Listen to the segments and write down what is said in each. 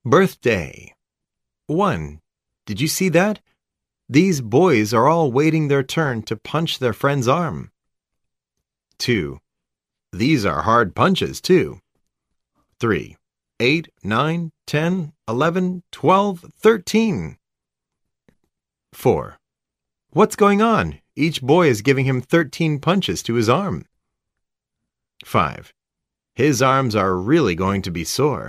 Birthday. 1. Did you see that? These boys are all waiting their turn to punch their friend's arm. 2. These are hard punches, too. 3. 8, 9, 10, 11, 12, 13. 4. What's going on? Each boy is giving him 13 punches to his arm. 5. His arms are really going to be sore.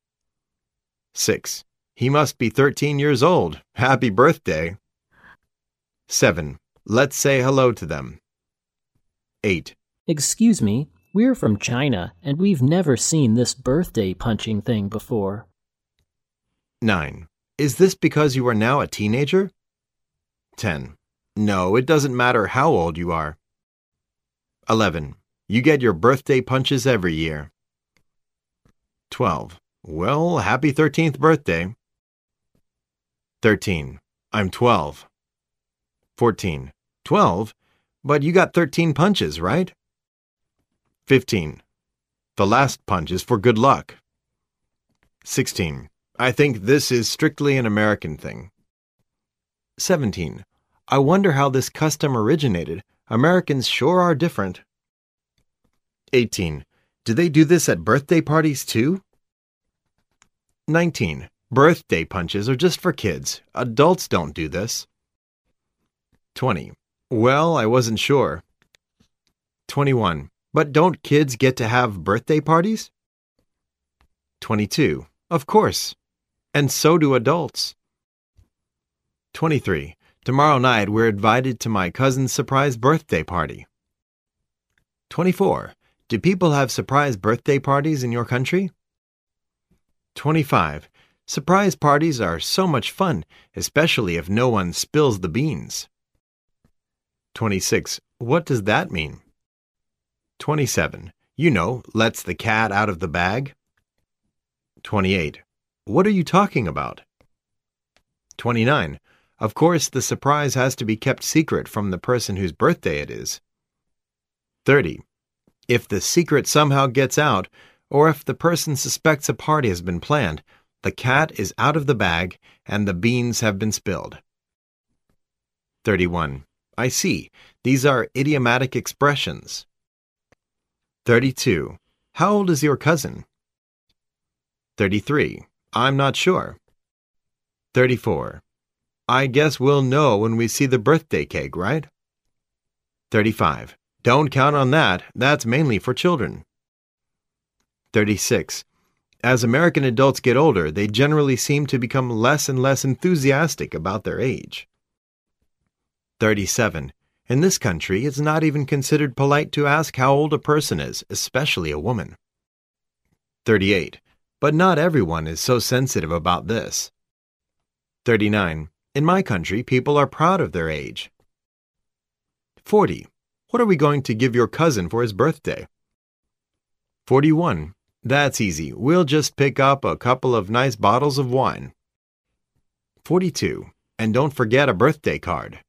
6. He must be 13 years old. Happy birthday. 7. Let's say hello to them. 8. Excuse me, we're from China, and we've never seen this birthday punching thing before. 9. Is this because you are now a teenager? 10. No, it doesn't matter how old you are. 11. You get your birthday punches every year. 12. Well, happy 13th birthday. 13. I'm 12. 14. 12? But you got 13 punches, right? 15. The last punch is for good luck. 16. I think this is strictly an American thing. 17. I wonder how this custom originated. Americans sure are different. 18. Do they do this at birthday parties too? 19. Birthday punches are just for kids. Adults don't do this. 20. Well, I wasn't sure. 21. But don't kids get to have birthday parties? 22. Of course. And so do adults. 23. Tomorrow night we're invited to my cousin's surprise birthday party. 24. Do people have surprise birthday parties in your country? 25. Surprise parties are so much fun, especially if no one spills the beans. 26. What does that mean? 27. You know, lets the cat out of the bag. 28. What are you talking about? 29. Of course, the surprise has to be kept secret from the person whose birthday it is. 30. If the secret somehow gets out, or if the person suspects a party has been planned, the cat is out of the bag and the beans have been spilled. 31. I see. These are idiomatic expressions. 32. How old is your cousin? 33. I'm not sure. 34. I guess we'll know when we see the birthday cake, right? 35. Don't count on that. That's mainly for children. 36. As American adults get older, they generally seem to become less and less enthusiastic about their age. 37. In this country, it's not even considered polite to ask how old a person is, especially a woman. 38. But not everyone is so sensitive about this. 39. In my country, people are proud of their age. 40. What are we going to give your cousin for his birthday? 41. That's easy. We'll just pick up a couple of nice bottles of wine. 42. And don't forget a birthday card.